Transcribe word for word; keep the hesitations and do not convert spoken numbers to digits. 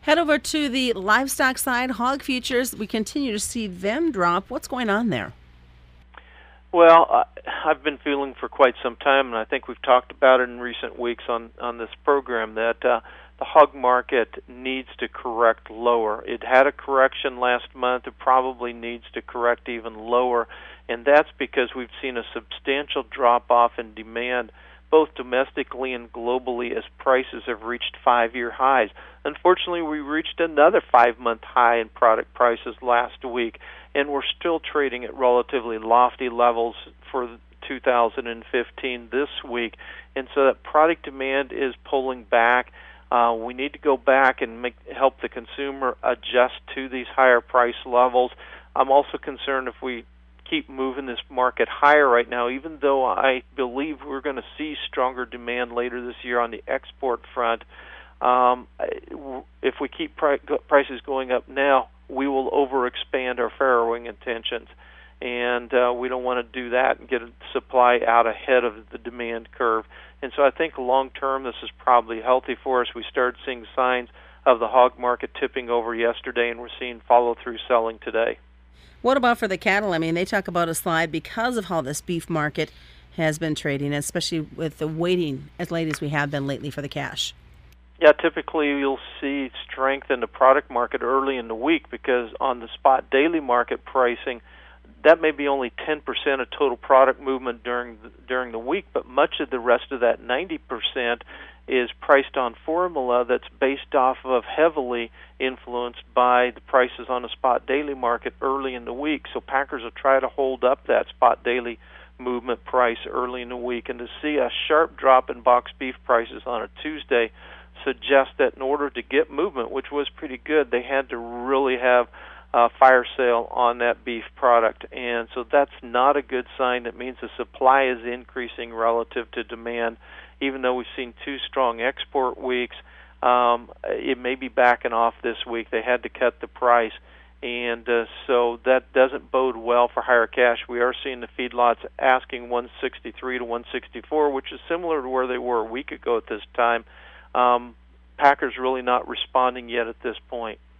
Head over to the livestock side, hog futures. We continue to see them drop. What's going on there? Well, uh, I've been feeling for quite some time, and I think we've talked about it in recent weeks on, on this program, that uh, the hog market needs to correct lower. It had a correction last month. It probably needs to correct even lower, and that's because we've seen a substantial drop-off in demand, both domestically and globally, as prices have reached five-year highs. Unfortunately, we reached another five-month high in product prices last week, and we're still trading at relatively lofty levels for two thousand fifteen this week. And so that product demand is pulling back. Uh, we need to go back and make, help the consumer adjust to these higher price levels. I'm also concerned if we keep moving this market higher right now, even though I believe we're going to see stronger demand later this year on the export front. Um, if we keep pri- prices going up now, we will overexpand our farrowing intentions, and uh, we don't want to do that and get supply out ahead of the demand curve. And so I think long term this is probably healthy for us. We started seeing signs of the hog market tipping over yesterday, and we're seeing follow-through selling today. What about for the cattle? I mean, they talk about a slide because of how this beef market has been trading, especially with the waiting as late as we have been lately for the cash. Yeah, typically you'll see strength in the product market early in the week because on the spot daily market pricing, that may be only ten percent of total product movement during the, during the week, but much of the rest of that ninety percent is priced on formula that's based off of heavily influenced by the prices on the spot daily market early in the week. So packers will try to hold up that spot daily movement price early in the week, and to see a sharp drop in box beef prices on a Tuesday suggests that in order to get movement, which was pretty good, they had to really have a fire sale on that beef product. And so that's not a good sign. That means the supply is increasing relative to demand. Even though we've seen two strong export weeks, um, it may be backing off this week. They had to cut the price. And uh, so that doesn't bode well for higher cash. We are seeing the feedlots asking one sixty-three to one sixty-four, which is similar to where they were a week ago at this time. Um, Packers really not responding yet at this point.